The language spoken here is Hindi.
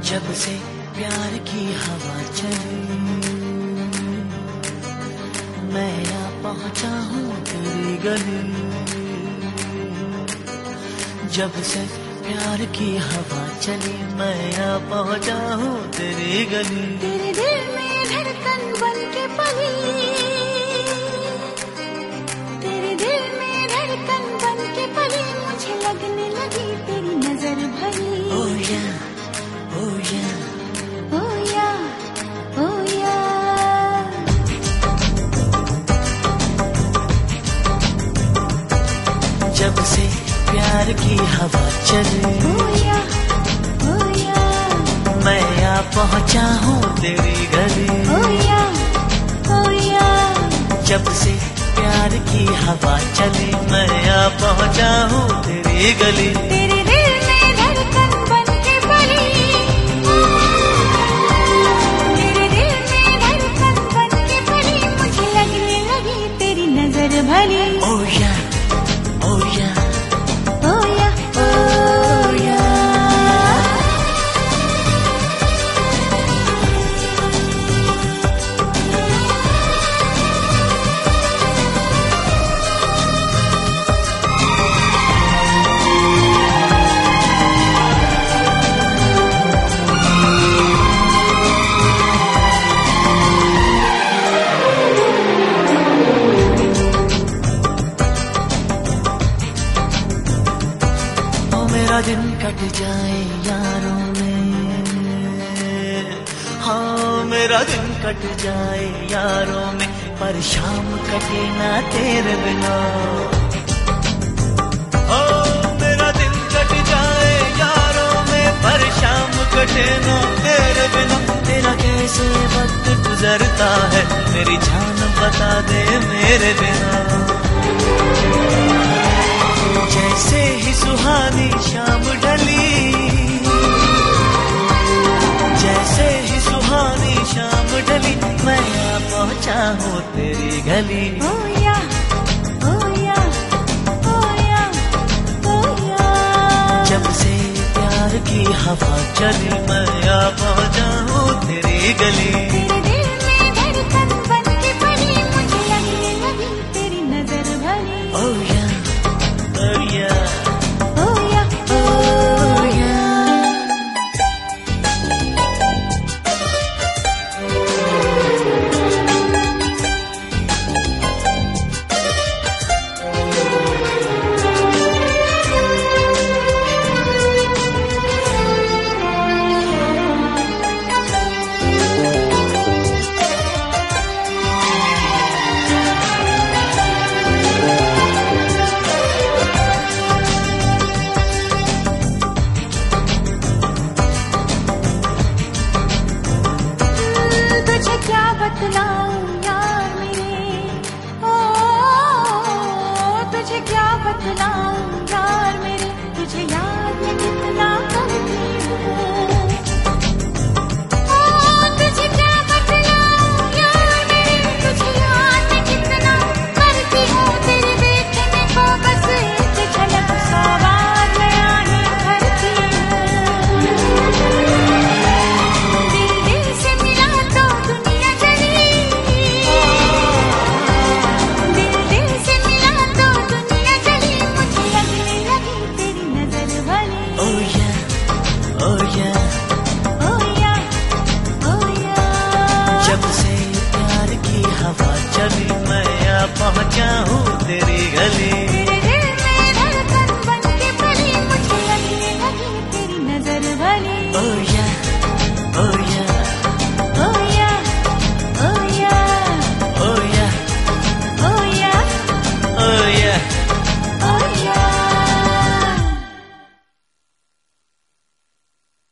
जब से प्यार की हवा चली मैं आ पहुंचा हूँ तेरी गली। जब से प्यार की हवा चली मैं आ पहुंचा हूँ तेरी गली। तेरे दिल में धड़कन बन के पली, तेरे दिल में धड़कन बन के पली, मुझे लगने लगी तेरी नजर भरी। ओ या ओ या ओ या ओ या। जब से प्यार की हवा चली ओ या मैं आ पहुंचा हूँ तेरी गली। ओ या ओ या। जब से प्यार की हवा चली मैं आ पहुंचा हूँ तेरी गली। तेरे दिल में धड़कन बन के पली, तेरे दिल में धड़कन बन के पली, मुझे लगने लगी तेरी नजर भली। ओ या ओ या ओ या ओ या। मेरा दिन कट जाए यारों में, हाँ मेरा दिन कट जाए यारों में, पर शाम कटे ना तेरे बिना। हाँ मेरा दिन कट जाए यारों में, पर शाम कटे ना तेरे बिना। तेरा कैसे वक्त गुजरता है मेरी जान बता दे मेरे बिना। जैसे ही सुहानी शाम ढली, जैसे ही सुहानी शाम ढली, मैं आ पहुंचा हूँ तेरी गली। ओ या ओ या ओ या ओ या। जब से प्यार की हवा चली मैं आ पहुंचा हूँ तेरी गली।